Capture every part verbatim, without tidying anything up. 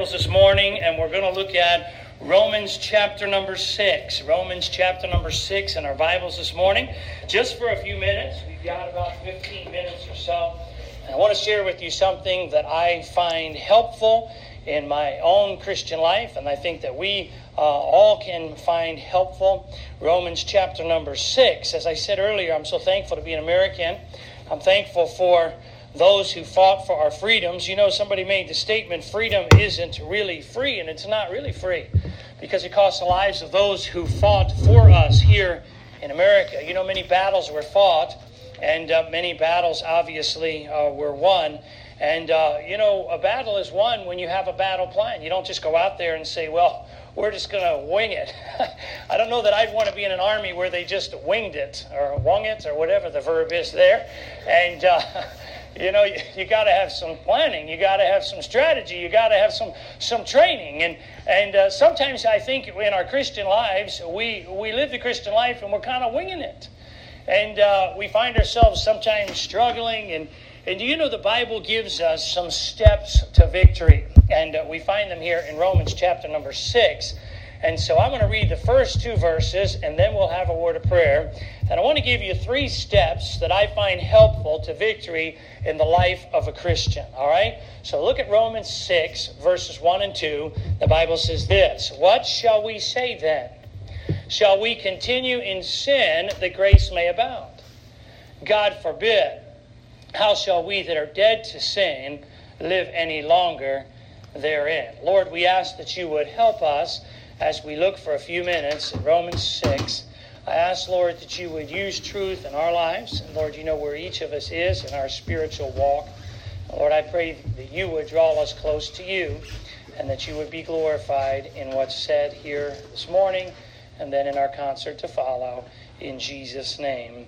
Bibles this morning, and we're going to look at Romans chapter number six. Romans chapter number six in our Bibles this morning. Just for a few minutes. We've got about fifteen minutes or so. And I want to share with you something that I find helpful in my own Christian life, and I think that we uh, all can find helpful. Romans chapter number six. As I said earlier, I'm so thankful to be an American. I'm thankful for those who fought for our freedoms. You know, somebody made the statement, freedom isn't really free, and it's not really free because it costs the lives of those who fought for us here in America. You know, many battles were fought, and uh, many battles obviously uh, were won. And, uh, you know, a battle is won when you have a battle plan. You don't just go out there and say, well, we're just going to wing it. I don't know that I'd want to be in an army where they just winged it or wung it or whatever the verb is there. And, uh, you know, you, you got to have some planning. You got to have some strategy. You got to have some some training. And and uh, sometimes I think in our Christian lives, we, we live the Christian life and we're kind of winging it. And uh, we find ourselves sometimes struggling. And, and do you know the Bible gives us some steps to victory? And uh, we find them here in Romans chapter number six. And so I'm going to read the first two verses, and then we'll have a word of prayer. And I want to give you three steps that I find helpful to victory in the life of a Christian. All right? So look at Romans six, verses one and two. The Bible says this, "What shall we say then? Shall we continue in sin that grace may abound? God forbid. How shall we that are dead to sin live any longer therein?" Lord, we ask that you would help us as we look for a few minutes at Romans six. I ask, Lord, that you would use truth in our lives. And Lord, you know where each of us is in our spiritual walk. And Lord, I pray that you would draw us close to you and that you would be glorified in what's said here this morning and then in our concert to follow. In Jesus' name,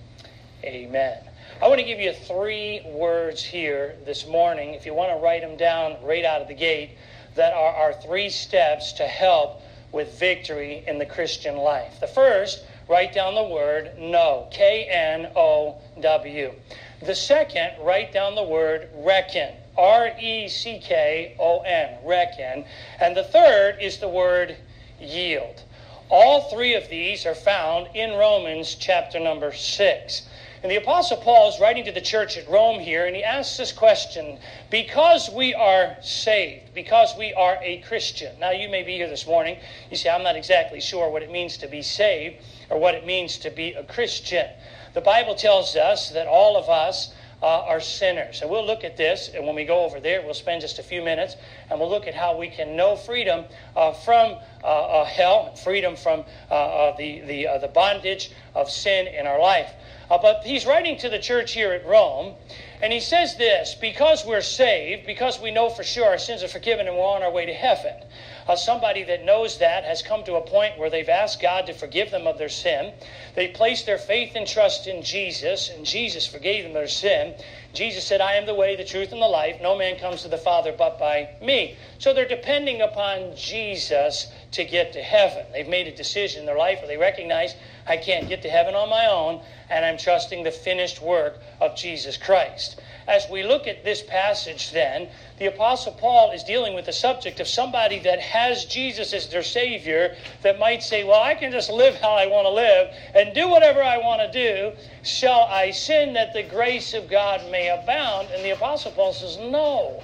amen. I want to give you three words here this morning, if you want to write them down right out of the gate, that are our three steps to help with victory in the Christian life. The first, write down the word know, K N O W. The second, write down the word reckon, R E C K O N, reckon. And the third is the word yield. All three of these are found in Romans chapter number six. And the Apostle Paul is writing to the church at Rome here, and he asks this question, because we are saved, because we are a Christian. Now, you may be here this morning, you say, I'm not exactly sure what it means to be saved or what it means to be a Christian. The Bible tells us that all of us uh, are sinners. And we'll look at this, and when we go over there, we'll spend just a few minutes, and we'll look at how we can know freedom uh, from uh, uh, hell, freedom from uh, uh, the, the, uh, the bondage of sin in our life. Uh, but he's writing to the church here at Rome, and he says this, because we're saved, because we know for sure our sins are forgiven and we're on our way to heaven. Uh, somebody that knows that has come to a point where they've asked God to forgive them of their sin. They placed their faith and trust in Jesus, and Jesus forgave them their sin. Jesus said, I am the way, the truth, and the life. No man comes to the Father but by me. So they're depending upon Jesus to get to heaven. They've made a decision in their life where they recognize, I can't get to heaven on my own, and I'm trusting the finished work of Jesus Christ. As we look at this passage then, the Apostle Paul is dealing with the subject of somebody that has Jesus as their Savior that might say, well, I can just live how I want to live and do whatever I want to do. Shall I sin that the grace of God may abound? And the Apostle Paul says, no.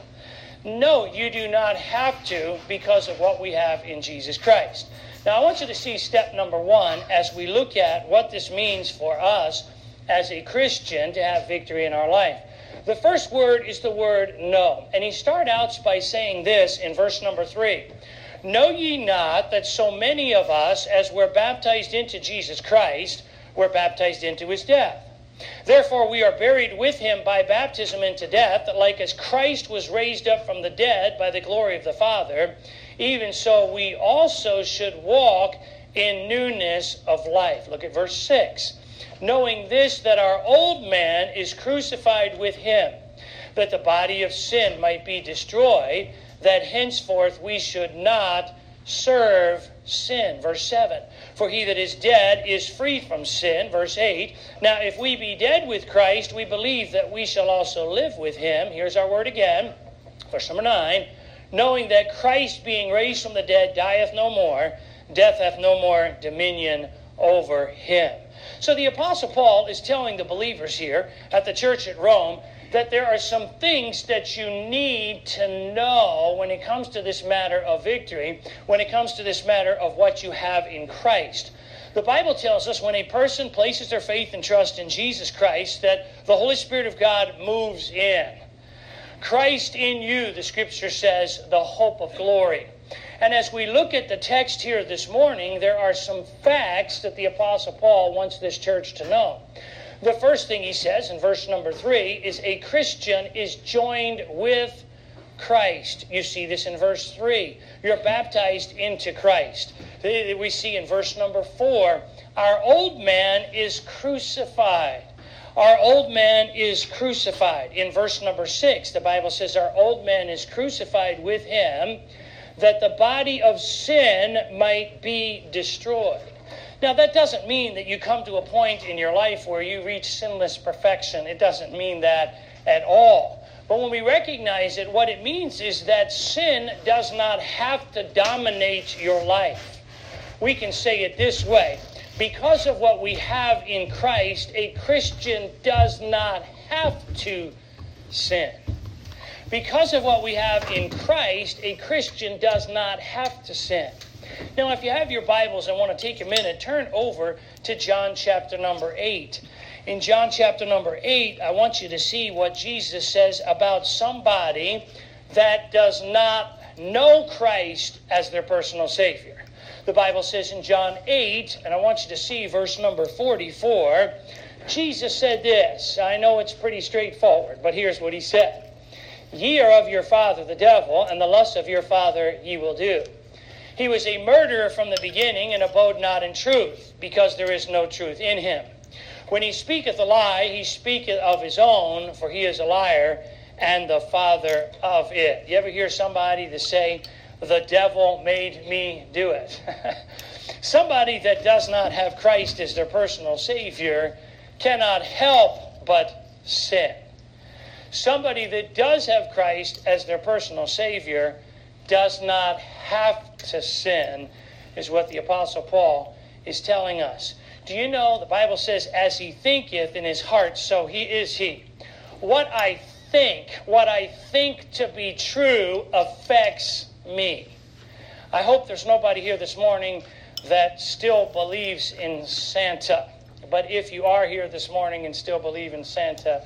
No, you do not have to because of what we have in Jesus Christ. Now, I want you to see step number one as we look at what this means for us as a Christian to have victory in our life. The first word is the word know. And he starts out by saying this in verse number three. Know ye not that so many of us, as were baptized into Jesus Christ, were baptized into his death? Therefore we are buried with him by baptism into death, that like as Christ was raised up from the dead by the glory of the Father, even so we also should walk in newness of life. Look at verse six. Knowing this, that our old man is crucified with him, that the body of sin might be destroyed, that henceforth we should not serve sin. Verse seven. For he that is dead is free from sin. Verse eight. Now if we be dead with Christ, we believe that we shall also live with him. Here's our word again. Verse number nine. knowing that Christ being raised from the dead dieth no more, death hath no more dominion over him. So the Apostle Paul is telling the believers here at the church at Rome that there are some things that you need to know when it comes to this matter of victory, when it comes to this matter of what you have in Christ. The Bible tells us when a person places their faith and trust in Jesus Christ that the Holy Spirit of God moves in. Christ in you, the Scripture says, the hope of glory. And as we look at the text here this morning, there are some facts that the Apostle Paul wants this church to know. The first thing he says in verse number three is a Christian is joined with Christ. You see this in verse three. You're baptized into Christ. We see in verse number four, our old man is crucified. Our old man is crucified. In verse number six, the Bible says our old man is crucified with him, that the body of sin might be destroyed. Now, that doesn't mean that you come to a point in your life where you reach sinless perfection. It doesn't mean that at all. But when we recognize it, what it means is that sin does not have to dominate your life. We can say it this way. Because of what we have in Christ, a Christian does not have to sin. Because of what we have in Christ, a Christian does not have to sin. Now, if you have your Bibles and want to take a minute, turn over to John chapter number eight. In John chapter number eight, I want you to see what Jesus says about somebody that does not know Christ as their personal Savior. The Bible says in John eight, and I want you to see verse number forty-four, Jesus said this. I know it's pretty straightforward, but here's what he said. Ye are of your father the devil, and the lust of your father ye will do. He was a murderer from the beginning, and abode not in truth, because there is no truth in him. When he speaketh a lie, he speaketh of his own, for he is a liar, and the father of it. You ever hear somebody to say, the devil made me do it? Somebody that does not have Christ as their personal Savior cannot help but sin. Somebody that does have Christ as their personal Savior does not have to sin, is what the Apostle Paul is telling us. Do you know, the Bible says, as he thinketh in his heart, so he is he. What I think, what I think to be true affects me. I hope there's nobody here this morning that still believes in Santa. But if you are here this morning and still believe in Santa,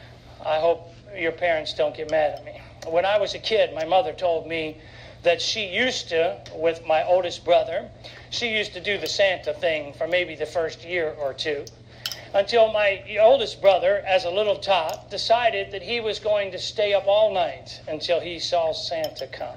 I hope your parents don't get mad at me. When I was a kid, my mother told me that she used to, with my oldest brother, she used to do the Santa thing for maybe the first year or two, until my oldest brother, as a little tot, decided that he was going to stay up all night until he saw Santa come.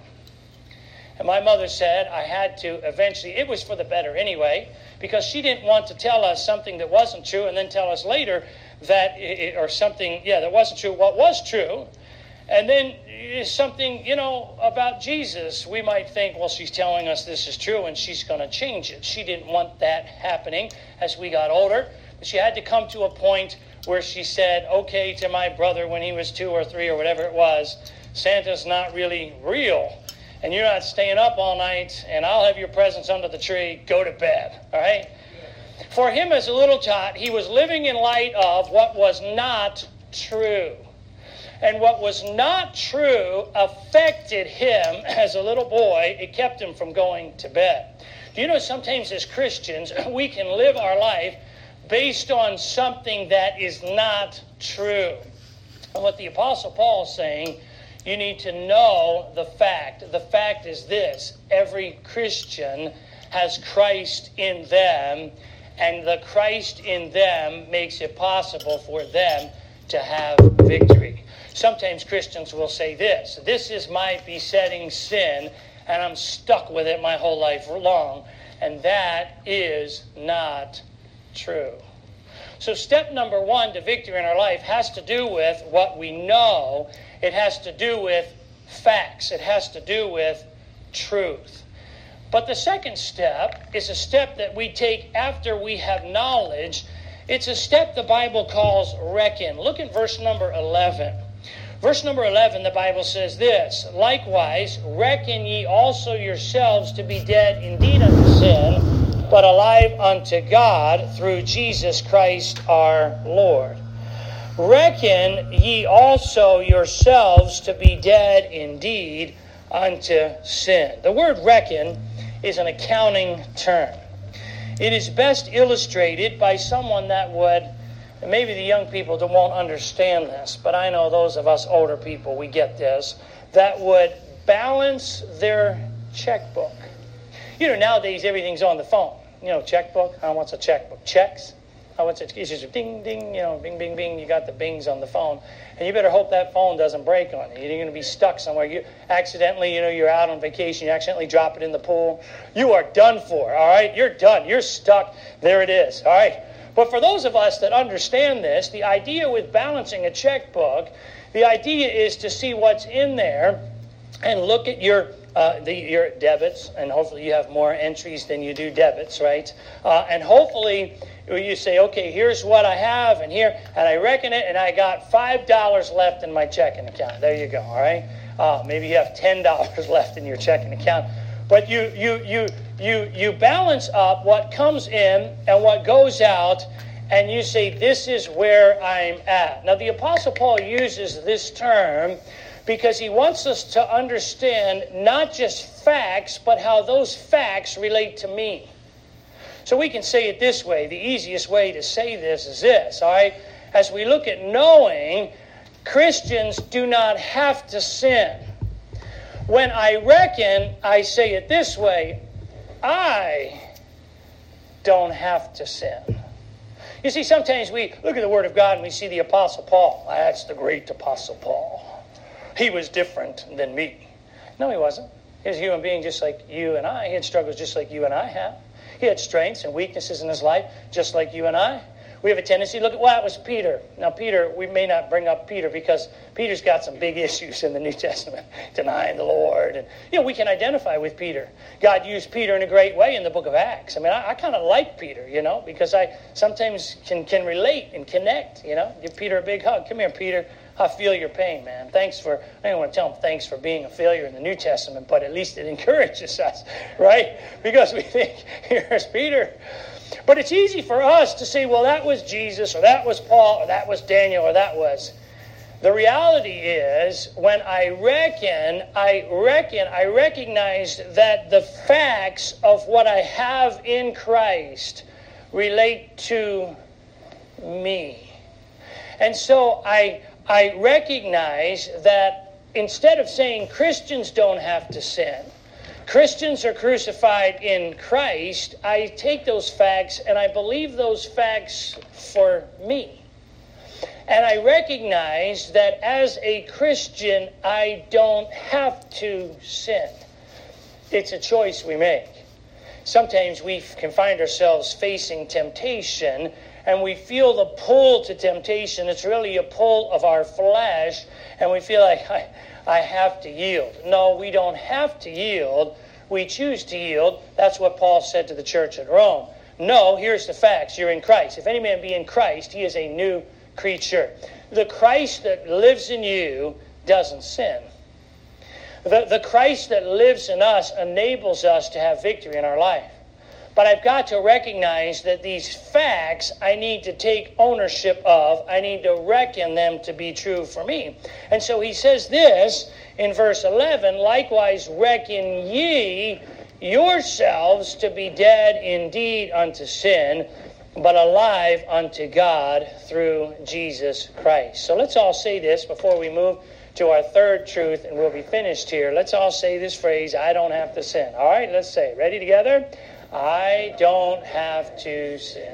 And my mother said I had to eventually, it was for the better anyway, because she didn't want to tell us something that wasn't true and then tell us later that, it, or something, yeah, that wasn't true, what was true. And then something, you know, about Jesus, we might think, well, she's telling us this is true and she's going to change it. She didn't want that happening as we got older. But she had to come to a point where she said, okay, to my brother when he was two or three or whatever it was, Santa's not really real. And you're not staying up all night, and I'll have your presents under the tree. Go to bed, all right? For him as a little tot, he was living in light of what was not true. And what was not true affected him as a little boy. It kept him from going to bed. Do you know sometimes as Christians, we can live our life based on something that is not true. And what the Apostle Paul is saying, you need to know the fact. The fact is this: every Christian has Christ in them, and the Christ in them makes it possible for them to have victory. Sometimes Christians will say this: this is my besetting sin, and I'm stuck with it my whole life long. And that is not true. So step number one to victory in our life has to do with what we know. It has to do with facts. It has to do with truth. But the second step is a step that we take after we have knowledge. It's a step the Bible calls reckon. Look at verse number eleven. Verse number eleven, the Bible says this, likewise, reckon ye also yourselves to be dead indeed unto sin, but alive unto God through Jesus Christ our Lord. Reckon ye also yourselves to be dead indeed unto sin. The word reckon is an accounting term. It is best illustrated by someone that would, and maybe the young people that won't understand this, but I know those of us older people, we get this, that would balance their checkbook. You know, nowadays everything's on the phone. You know, checkbook, how what's a checkbook? Checks. How what's it? It's just ding, ding, you know, bing, bing, bing. You got the bings on the phone. And you better hope that phone doesn't break on you. You're going to be stuck somewhere. You accidentally, you know, you're out on vacation. You accidentally drop it in the pool. You are done for, all right? You're done. You're stuck. There it is, all right? But for those of us that understand this, the idea with balancing a checkbook, the idea is to see what's in there and look at your uh, the, your debits, and hopefully you have more entries than you do debits, right? Uh, and hopefully you say, okay, here's what I have, and here, and I reckon it, and I got five dollars left in my checking account. There you go, all right? Uh, maybe you have ten dollars left in your checking account. But you you you you you balance up what comes in and what goes out, and you say, this is where I'm at. Now, the Apostle Paul uses this term because he wants us to understand not just facts, but how those facts relate to me. So we can say it this way. The easiest way to say this is this, all right? As we look at knowing, Christians do not have to sin. When I reckon, I say it this way, I don't have to sin. You see, sometimes we look at the Word of God and we see the Apostle Paul. That's the great Apostle Paul. He was different than me. No, he wasn't. He was a human being just like you and I. He had struggles just like you and I have. He had strengths and weaknesses in his life just like you and I. We have a tendency to look at, well, that was Peter. Now, Peter, we may not bring up Peter because Peter's got some big issues in the New Testament, denying the Lord. And, you know, we can identify with Peter. God used Peter in a great way in the book of Acts. I mean, I, I kind of like Peter, you know, because I sometimes can, can relate and connect, you know. Give Peter a big hug. Come here, Peter. I feel your pain, man. Thanks for, I don't want to tell him thanks for being a failure in the New Testament, but at least it encourages us, right? Because we think, here's Peter. But it's easy for us to say, well, that was Jesus, or that was Paul, or that was Daniel, or that was. The reality is, when I reckon, I reckon, I recognize that the facts of what I have in Christ relate to me. And so I, I recognize that instead of saying Christians don't have to sin, Christians are crucified in Christ, I take those facts and I believe those facts for me. And I recognize that as a Christian, I don't have to sin. It's a choice we make. Sometimes we can find ourselves facing temptation and we feel the pull to temptation. It's really a pull of our flesh, and we feel like I, I have to yield. No, we don't have to yield. We choose to yield. That's what Paul said to the church at Rome. No, here's the facts. You're in Christ. If any man be in Christ, he is a new creature. The Christ that lives in you doesn't sin. The, the Christ that lives in us enables us to have victory in our life. But I've got to recognize that these facts I need to take ownership of. I need to reckon them to be true for me. And so he says this in verse eleven, likewise reckon ye yourselves to be dead indeed unto sin, but alive unto God through Jesus Christ. So let's all say this before we move to our third truth, and we'll be finished here. Let's all say this phrase, I don't have to sin. All right, let's say it. Ready together? I don't have to sin.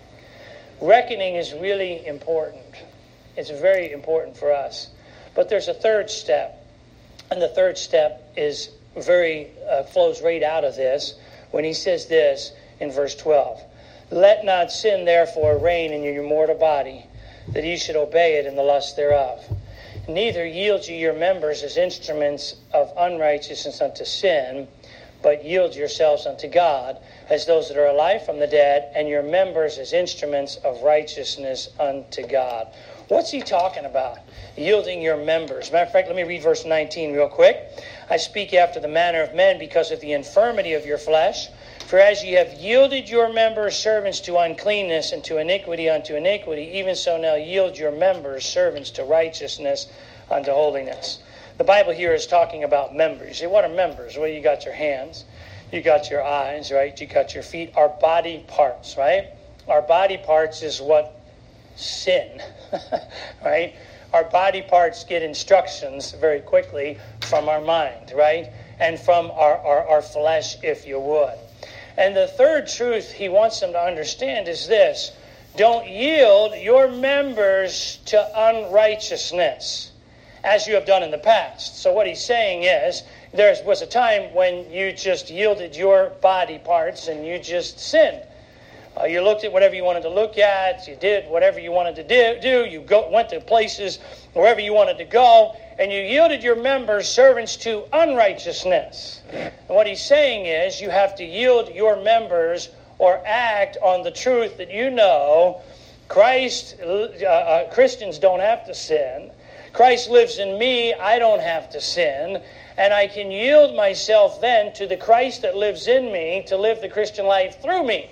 Reckoning is really important. It's very important for us. But there's a third step. And the third step is very uh, flows right out of this when he says this in verse twelve. Let not sin therefore reign in your mortal body, that ye should obey it in the lust thereof. Neither yield ye your members as instruments of unrighteousness unto sin, but yield yourselves unto God as those that are alive from the dead, and your members as instruments of righteousness unto God. What's he talking about? Yielding your members. Matter of fact, let me read verse nineteen real quick. I speak after the manner of men because of the infirmity of your flesh. For as ye have yielded your members servants to uncleanness and to iniquity unto iniquity, even so now yield your members servants to righteousness unto holiness. The Bible here is talking about members. You say, what are members? Well, you got your hands, you got your eyes, right? You got your feet. Our body parts, right? Our body parts is what sin, right? Our body parts get instructions very quickly from our mind, right? And from our, our, our flesh, if you would. And the third truth he wants them to understand is this: don't yield your members to unrighteousness, as you have done in the past. So what he's saying is, there was a time when you just yielded your body parts and you just sinned. Uh, you looked at whatever you wanted to look at. You did whatever you wanted to do. do. You go, went to places wherever you wanted to go. And you yielded your members servants to unrighteousness. And what he's saying is you have to yield your members or act on the truth that you know Christ, uh, uh, Christians don't have to sin. Christ lives in me. I don't have to sin. And I can yield myself then to the Christ that lives in me to live the Christian life through me.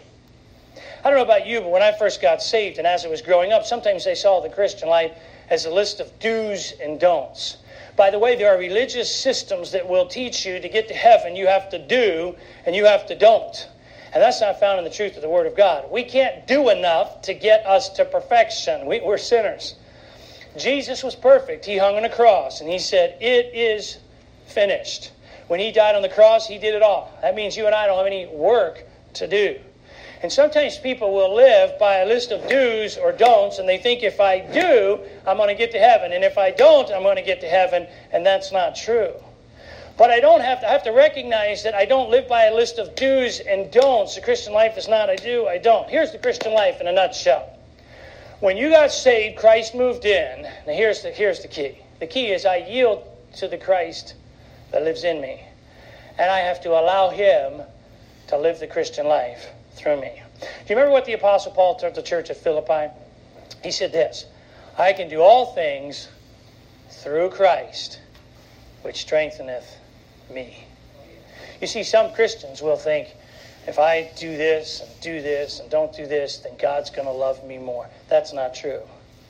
I don't know about you, but when I first got saved and as I was growing up, sometimes I saw the Christian life as a list of do's and don'ts. By the way, there are religious systems that will teach you to get to heaven, you have to do and you have to don't. And that's not found in the truth of the Word of God. We can't do enough to get us to perfection. We, we're sinners. Jesus was perfect. He hung on a cross and he said, "It is finished." When he died on the cross, he did it all. That means you and I don't have any work to do. And sometimes people will live by a list of do's or don'ts, and they think if I do, I'm going to get to heaven. And if I don't, I'm going to get to heaven. And that's not true. But I don't have to, I have to recognize that I don't live by a list of do's and don'ts. The Christian life is not I do, I don't. Here's the Christian life in a nutshell. When you got saved, Christ moved in. Now here's the, here's the key. The key is I yield to the Christ that lives in me. And I have to allow him to live the Christian life through me. Do you remember what the Apostle Paul told the church at Philippi? He said this: I can do all things through Christ, which strengtheneth me. You see, some Christians will think, if I do this and do this and don't do this, then God's going to love me more. That's not true.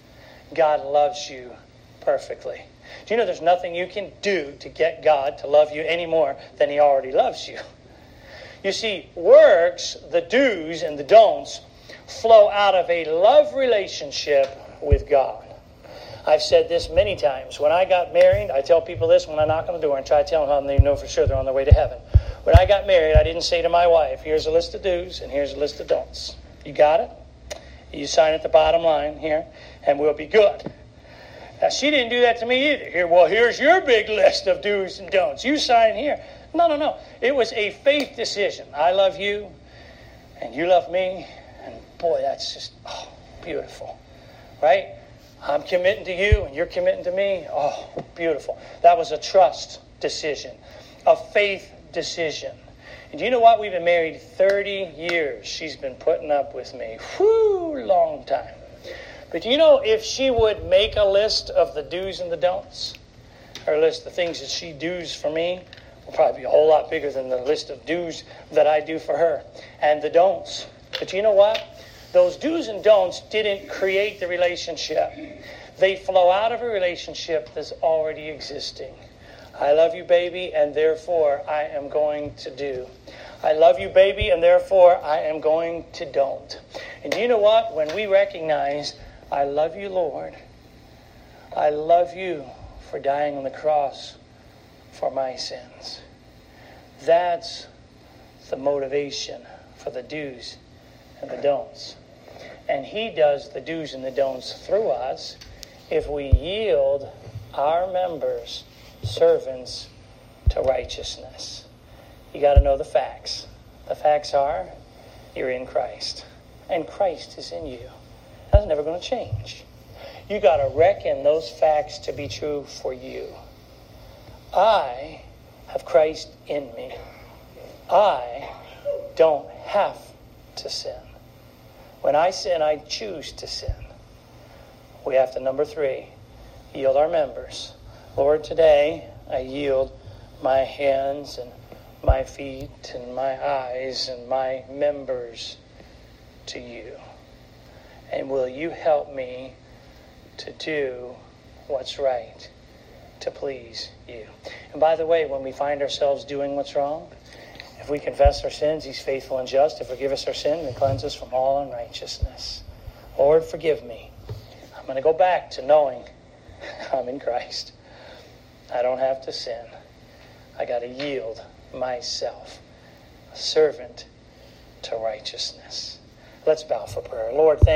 God loves you perfectly. Do you know there's nothing you can do to get God to love you any more than he already loves you? You see, works, the do's and the don'ts, flow out of a love relationship with God. I've said this many times. When I got married, I tell people this when I knock on the door and try to tell them how they know for sure they're on their way to heaven. When I got married, I didn't say to my wife, here's a list of do's and here's a list of don'ts. You got it? You sign at the bottom line here, and we'll be good. Now, she didn't do that to me either. Here, well, here's your big list of do's and don'ts. You sign here. No, no, no. It was a faith decision. I love you, and you love me, and boy, that's just, oh, beautiful, right? I'm committing to you, and you're committing to me. Oh, beautiful. That was a trust decision, a faith decision. And do you know what? We've been married thirty years. She's been putting up with me. Whew, long time. But do you know, if she would make a list of the do's and the don'ts, her list of things that she does for me, will probably be a whole lot bigger than the list of do's that I do for her, and the don'ts. But you know what? Those do's and don'ts didn't create the relationship. They flow out of a relationship that's already existing. I love you, baby, and therefore I am going to do. I love you, baby, and therefore I am going to don't. And do you know what? When we recognize, I love you, Lord, I love you for dying on the cross for my sins. That's the motivation for the do's and the don'ts. And he does the do's and the don'ts through us if we yield our members, servants, to righteousness. You got to know the facts. The facts are, you're in Christ, and Christ is in you. That's never going to change. You got to reckon those facts to be true for you. I have Christ in me. I don't have to sin. When I sin, I choose to sin. we have to, number three, yield our members. Lord, today I yield my hands and my feet and my eyes and my members to you. And will you help me to do what's right, to please you? And by the way, when we find ourselves doing what's wrong, if we confess our sins, he's faithful and just to forgive us our sin and cleanse us from all unrighteousness. Lord, forgive me. I'm going to go back to knowing I'm in Christ. I don't have to sin. I got to yield myself, a servant to righteousness. Let's bow for prayer. Lord, thank